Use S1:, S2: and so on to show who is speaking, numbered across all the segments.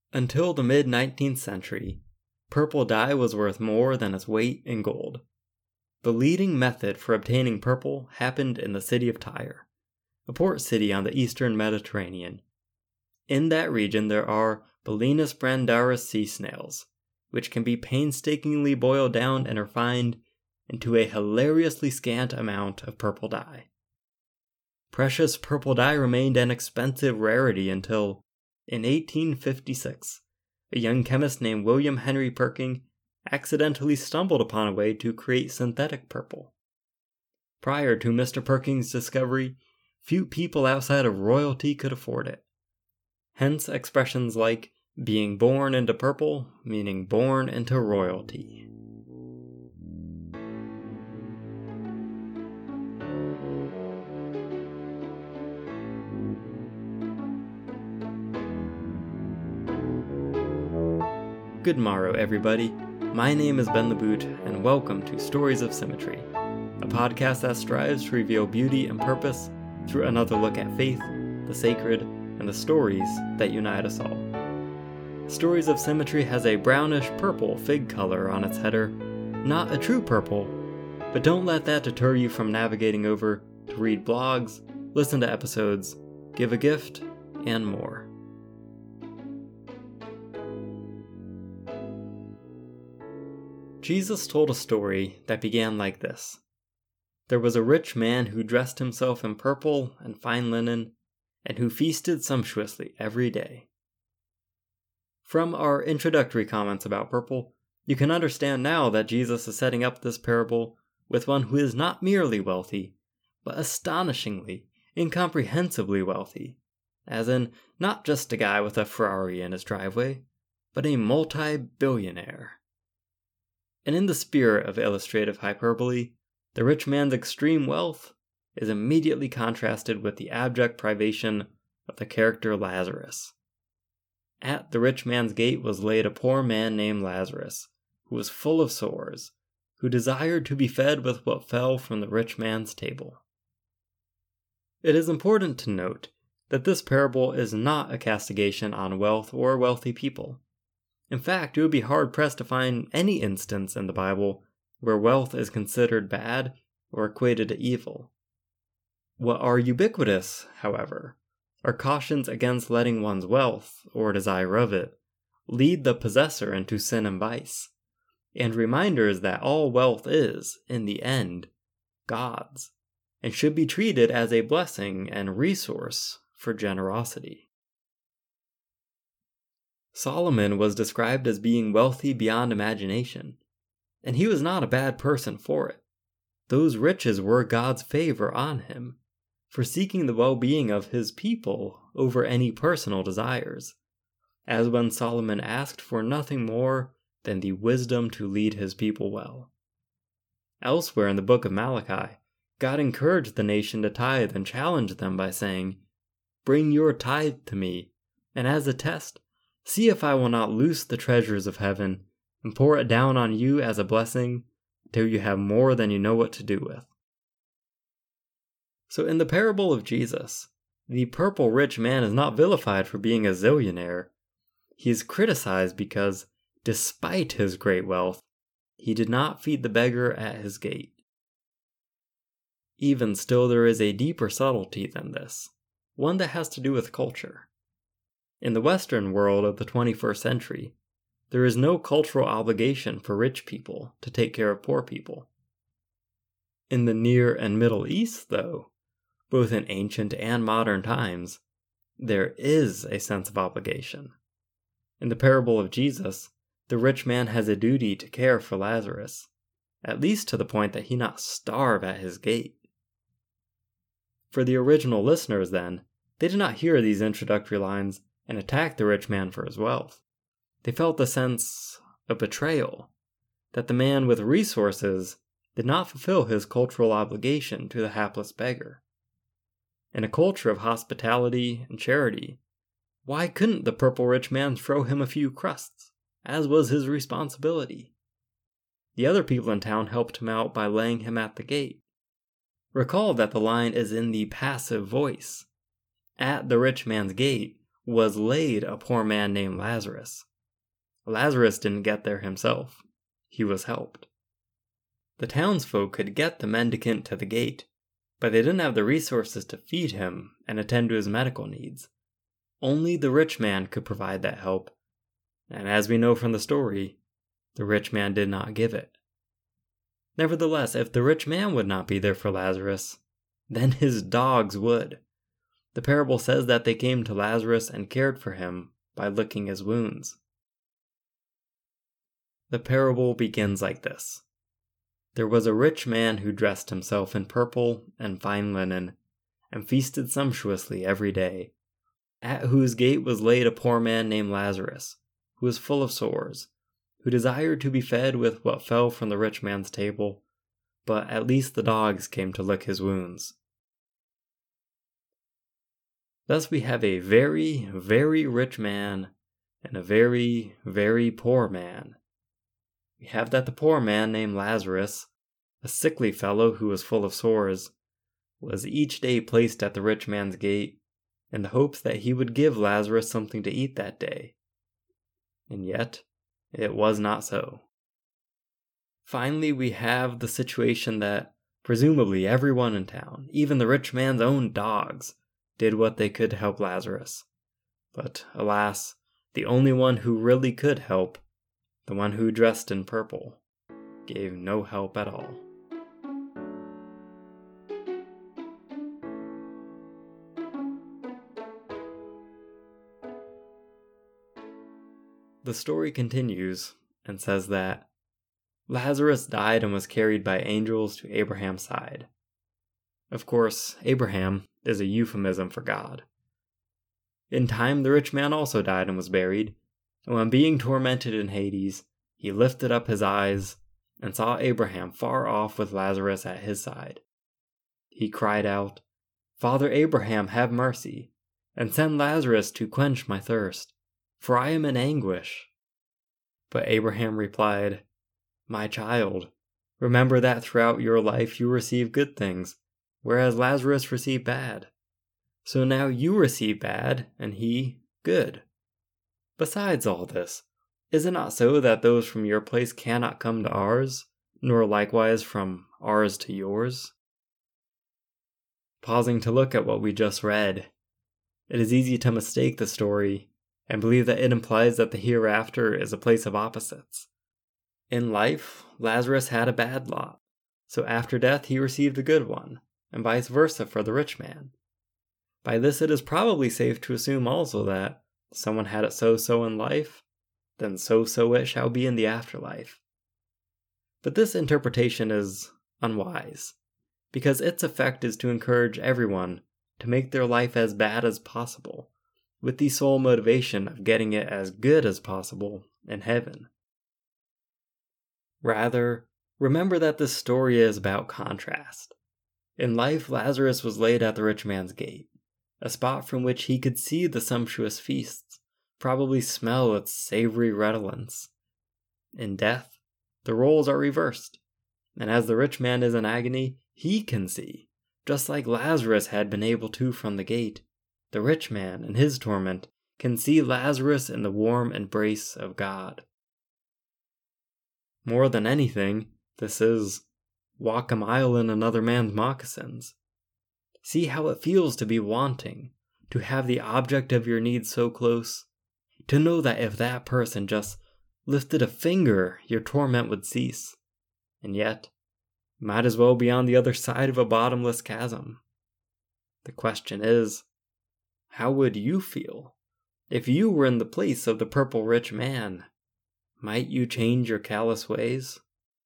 S1: Until the mid-19th century, purple dye was worth more than its weight in gold. The leading method for obtaining purple happened in the city of Tyre, a port city on the eastern Mediterranean. In that region there are Balanus brandaris sea snails, which can be painstakingly boiled down and refined into a hilariously scant amount of purple dye. Precious purple dye remained an expensive rarity until, in 1856, a young chemist named William Henry Perking accidentally stumbled upon a way to create synthetic purple. Prior to Mr. Perking's discovery, few people outside of royalty could afford it. Hence expressions like being born into purple, meaning born into royalty. Good morrow, everybody. My name is Ben LeBoot, and welcome to Stories of Symmetry, a podcast that strives to reveal beauty and purpose through another look at faith, the sacred, and the stories that unite us all. Stories of Symmetry has a brownish-purple fig color on its header, not a true purple, but don't let that deter you from navigating over to read blogs, listen to episodes, give a gift, and more. Jesus told a story that began like this. There was a rich man who dressed himself in purple and fine linen, and who feasted sumptuously every day. From our introductory comments about purple, you can understand now that Jesus is setting up this parable with one who is not merely wealthy, but astonishingly, incomprehensibly wealthy, as in not just a guy with a Ferrari in his driveway, but a multi-billionaire. And in the spirit of illustrative hyperbole, the rich man's extreme wealth is immediately contrasted with the abject privation of the character Lazarus. At the rich man's gate was laid a poor man named Lazarus, who was full of sores, who desired to be fed with what fell from the rich man's table. It is important to note that this parable is not a castigation on wealth or wealthy people. In fact, it would be hard-pressed to find any instance in the Bible where wealth is considered bad or equated to evil. What are ubiquitous, however, are cautions against letting one's wealth, or desire of it, lead the possessor into sin and vice, and reminders that all wealth is, in the end, God's, and should be treated as a blessing and resource for generosity. Solomon was described as being wealthy beyond imagination, and he was not a bad person for it. Those riches were God's favor on him, for seeking the well-being of his people over any personal desires, as when Solomon asked for nothing more than the wisdom to lead his people well. Elsewhere in the book of Malachi, God encouraged the nation to tithe and challenged them by saying, "Bring your tithe to me, and as a test, see if I will not loose the treasures of heaven and pour it down on you as a blessing until you have more than you know what to do with." So in the parable of Jesus, the purple rich man is not vilified for being a zillionaire. He is criticized because, despite his great wealth, he did not feed the beggar at his gate. Even still, there is a deeper subtlety than this, one that has to do with culture. In the Western world of the 21st century, there is no cultural obligation for rich people to take care of poor people. In the Near and Middle East, though, both in ancient and modern times, there is a sense of obligation. In the parable of Jesus, the rich man has a duty to care for Lazarus, at least to the point that he not starve at his gate. For the original listeners, then, they did not hear these introductory lines and attack the rich man for his wealth. They felt the sense of betrayal, that the man with resources did not fulfill his cultural obligation to the hapless beggar. In a culture of hospitality and charity, why couldn't the purple rich man throw him a few crusts, as was his responsibility? The other people in town helped him out by laying him at the gate. Recall that the line is in the passive voice. At the rich man's gate was laid a poor man named Lazarus. Lazarus didn't get there himself. He was helped. The townsfolk could get the mendicant to the gate, but they didn't have the resources to feed him and attend to his medical needs. Only the rich man could provide that help, and as we know from the story, the rich man did not give it. Nevertheless, if the rich man would not be there for Lazarus, then his dogs would. The parable says that they came to Lazarus and cared for him by licking his wounds. The parable begins like this. There was a rich man who dressed himself in purple and fine linen, and feasted sumptuously every day, at whose gate was laid a poor man named Lazarus, who was full of sores, who desired to be fed with what fell from the rich man's table, but at least the dogs came to lick his wounds. Thus we have a very, very rich man and a very, very poor man. We have that the poor man named Lazarus, a sickly fellow who was full of sores, was each day placed at the rich man's gate in the hopes that he would give Lazarus something to eat that day. And yet, it was not so. Finally, we have the situation that presumably everyone in town, even the rich man's own dogs, did what they could to help Lazarus. But alas, the only one who really could help, the one who dressed in purple, gave no help at all. The story continues and says that Lazarus died and was carried by angels to Abraham's side. Of course, Abraham is a euphemism for God. In time, the rich man also died and was buried, and when being tormented in Hades, he lifted up his eyes and saw Abraham far off with Lazarus at his side. He cried out, "Father Abraham, have mercy, and send Lazarus to quench my thirst, for I am in anguish." But Abraham replied, "My child, remember that throughout your life you received good things, whereas Lazarus received bad. So now you receive bad, and he good. Besides all this, is it not so that those from your place cannot come to ours, nor likewise from ours to yours?" Pausing to look at what we just read, it is easy to mistake the story and believe that it implies that the hereafter is a place of opposites. In life, Lazarus had a bad lot, so after death he received a good one, and vice versa for the rich man. By this it is probably safe to assume also that someone had it so in life, then so it shall be in the afterlife. But this interpretation is unwise, because its effect is to encourage everyone to make their life as bad as possible, with the sole motivation of getting it as good as possible in heaven. Rather, remember that this story is about contrast. In life, Lazarus was laid at the rich man's gate, a spot from which he could see the sumptuous feasts, probably smell its savory redolence. In death, the roles are reversed, and as the rich man is in agony, he can see, just like Lazarus had been able to from the gate. The rich man, in his torment, can see Lazarus in the warm embrace of God. More than anything, this is walk a mile in another man's moccasins. See how it feels to be wanting, to have the object of your need so close, to know that if that person just lifted a finger, your torment would cease, and yet, might as well be on the other side of a bottomless chasm. The question is, how would you feel if you were in the place of the purple rich man? Might you change your callous ways?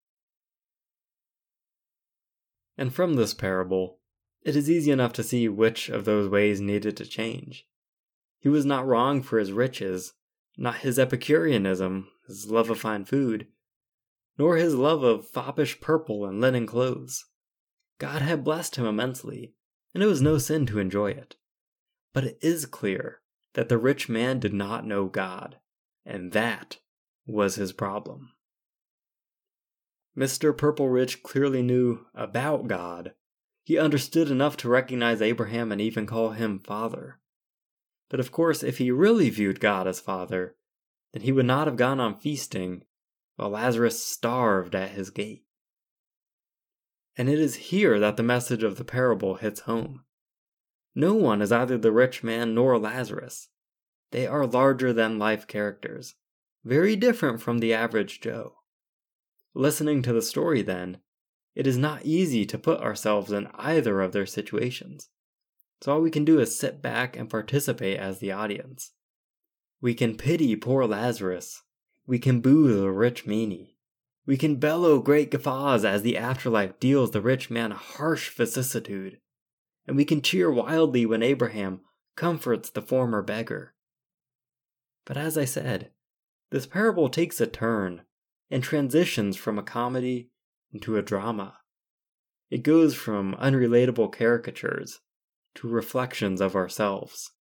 S1: And from this parable, it is easy enough to see which of those ways needed to change. He was not wrong for his riches, not his Epicureanism, his love of fine food, nor his love of foppish purple and linen clothes. God had blessed him immensely, and it was no sin to enjoy it. But it is clear that the rich man did not know God, and that was his problem. Mr. Purple Rich clearly knew about God. He understood enough to recognize Abraham and even call him father. But of course, if he really viewed God as Father, then he would not have gone on feasting while Lazarus starved at his gate. And it is here that the message of the parable hits home. No one is either the rich man nor Lazarus. They are larger-than-life characters, very different from the average Joe. Listening to the story, then, it is not easy to put ourselves in either of their situations. So all we can do is sit back and participate as the audience. We can pity poor Lazarus. We can boo the rich meanie. We can bellow great guffaws as the afterlife deals the rich man a harsh vicissitude. And we can cheer wildly when Abraham comforts the former beggar. But as I said, this parable takes a turn and transitions from a comedy into a drama. It goes from unrelatable caricatures to reflections of ourselves.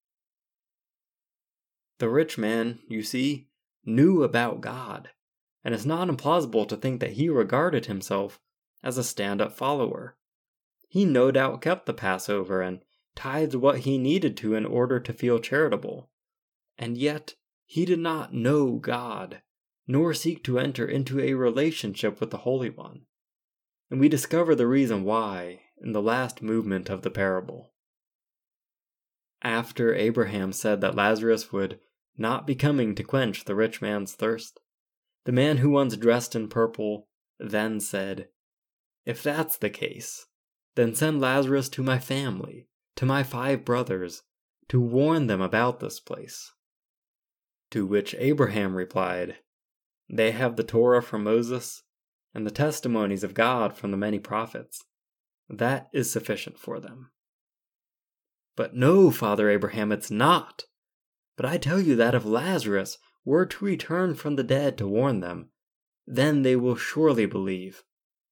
S1: The rich man, you see, knew about God, and it's not implausible to think that he regarded himself as a stand-up follower. He no doubt kept the Passover and tithed what he needed to in order to feel charitable, and yet he did not know God, nor seek to enter into a relationship with the Holy One. And we discover the reason why in the last movement of the parable. After Abraham said that Lazarus would not be coming to quench the rich man's thirst, the man who once dressed in purple then said, "If that's the case, then send Lazarus to my family, to my 5 brothers, to warn them about this place." To which Abraham replied, "They have the Torah from Moses and the testimonies of God from the many prophets. That is sufficient for them." "But no, Father Abraham, it's not. But I tell you that if Lazarus were to return from the dead to warn them, then they will surely believe."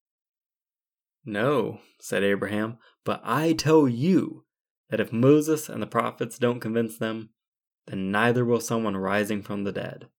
S1: "No," said Abraham, "but I tell you that if Moses and the prophets don't convince them, then neither will someone rising from the dead."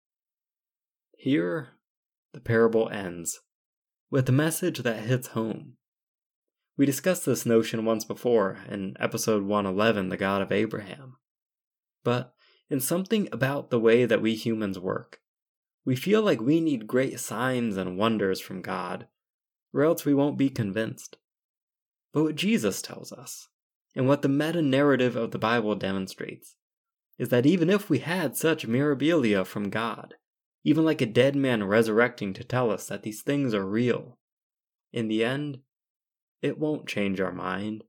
S1: Here, the parable ends, with a message that hits home. We discussed this notion once before in episode 111, The God of Abraham. But in something about the way that we humans work, we feel like we need great signs and wonders from God, or else we won't be convinced. But what Jesus tells us, and what the meta-narrative of the Bible demonstrates, is that even if we had such mirabilia from God, even like a dead man resurrecting to tell us that these things are real, in the end, it won't change our mind.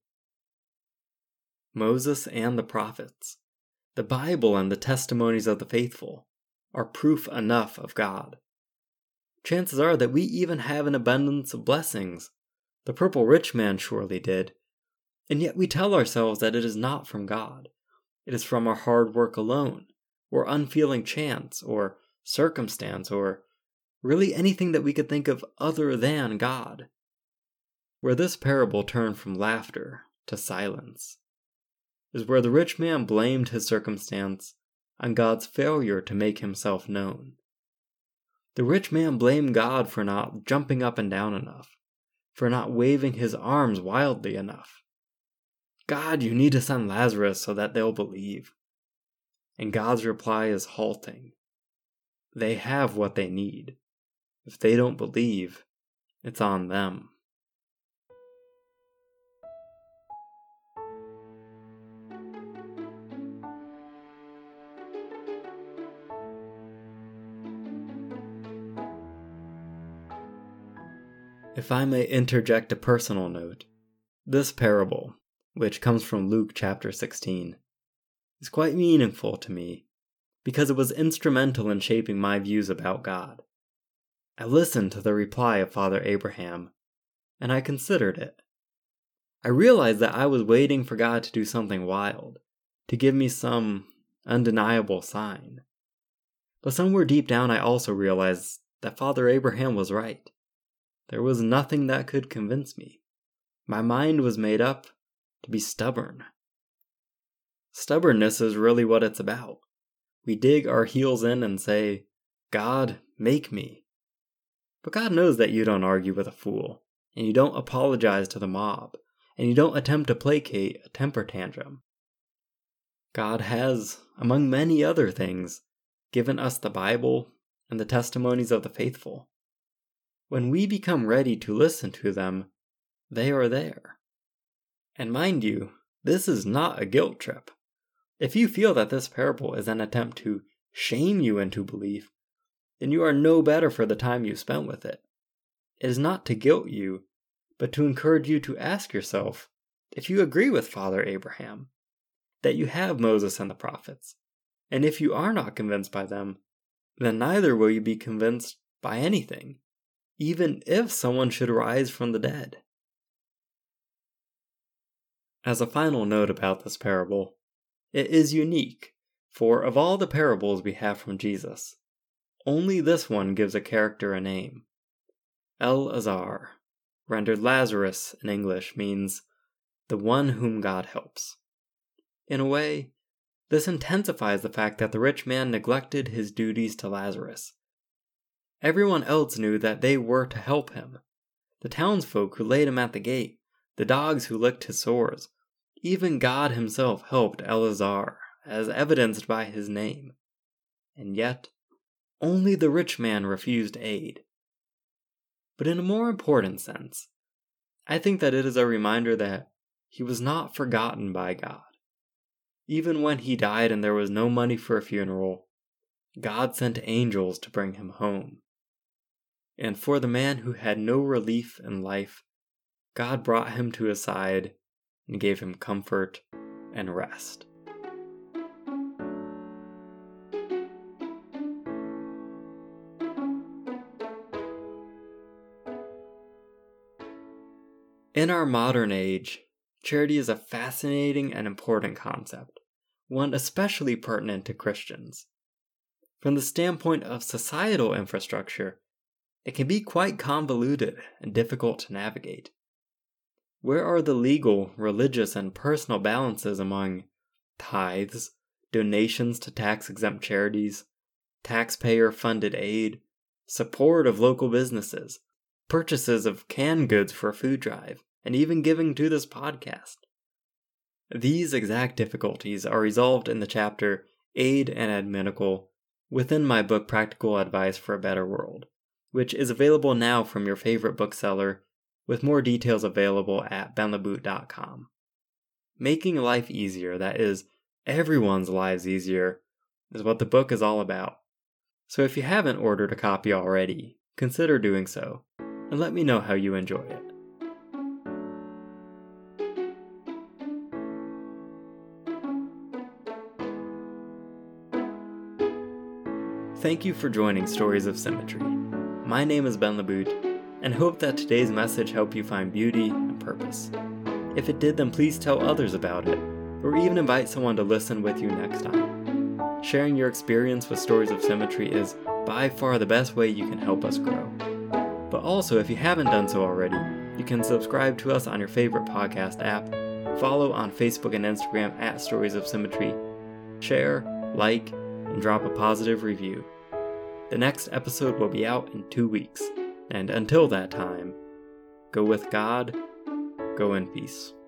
S1: Moses and the prophets, the Bible and the testimonies of the faithful, are proof enough of God. Chances are that we even have an abundance of blessings. The purple rich man surely did. And yet we tell ourselves that it is not from God. It is from our hard work alone, or unfeeling chance, or circumstance, or really anything that we could think of other than God. Where this parable turned from laughter to silence is where the rich man blamed his circumstance on God's failure to make himself known. The rich man blamed God for not jumping up and down enough, for not waving his arms wildly enough. "God, you need to send Lazarus so that they'll believe." And God's reply is halting. They have what they need. If they don't believe, it's on them. If I may interject a personal note, this parable, which comes from Luke chapter 16, is quite meaningful to me because it was instrumental in shaping my views about God. I listened to the reply of Father Abraham, and I considered it. I realized that I was waiting for God to do something wild, to give me some undeniable sign. But somewhere deep down I also realized that Father Abraham was right. There was nothing that could convince me. My mind was made up to be stubborn. Stubbornness is really what it's about. We dig our heels in and say, "God, make me." But God knows that you don't argue with a fool, and you don't apologize to the mob, and you don't attempt to placate a temper tantrum. God has, among many other things, given us the Bible and the testimonies of the faithful. When we become ready to listen to them, they are there. And mind you, this is not a guilt trip. If you feel that this parable is an attempt to shame you into belief, then you are no better for the time you spent with it. It is not to guilt you, but to encourage you to ask yourself if you agree with Father Abraham, that you have Moses and the prophets, and if you are not convinced by them, then neither will you be convinced by anything, even if someone should rise from the dead. As a final note about this parable, it is unique, for of all the parables we have from Jesus, only this one gives a character a name. El-Azar, rendered Lazarus in English, means the one whom God helps. In a way, this intensifies the fact that the rich man neglected his duties to Lazarus. Everyone else knew that they were to help him. The townsfolk who laid him at the gate, the dogs who licked his sores, even God himself helped El-Azar, as evidenced by his name. And yet, only the rich man refused aid. But in a more important sense, I think that it is a reminder that he was not forgotten by God. Even when he died and there was no money for a funeral, God sent angels to bring him home. And for the man who had no relief in life, God brought him to his side and gave him comfort and rest. In our modern age, charity is a fascinating and important concept, one especially pertinent to Christians. From the standpoint of societal infrastructure, it can be quite convoluted and difficult to navigate. Where are the legal, religious, and personal balances among tithes, donations to tax-exempt charities, taxpayer-funded aid, support of local businesses, purchases of canned goods for a food drive, and even giving to this podcast? These exact difficulties are resolved in the chapter Aid and Adminical within my book Practical Advice for a Better World, which is available now from your favorite bookseller, with more details available at benleboot.com. Making life easier, that is, everyone's lives easier, is what the book is all about. So if you haven't ordered a copy already, consider doing so, and let me know how you enjoy it. Thank you for joining Stories of Symmetry. My name is Ben LeBoot, and hope that today's message helped you find beauty and purpose. If it did, then please tell others about it, or even invite someone to listen with you next time. Sharing your experience with Stories of Symmetry is by far the best way you can help us grow. But also, if you haven't done so already, you can subscribe to us on your favorite podcast app, follow on Facebook and Instagram at Stories of Symmetry, share, like, and drop a positive review. The next episode will be out in 2 weeks, and until that time, go with God, go in peace.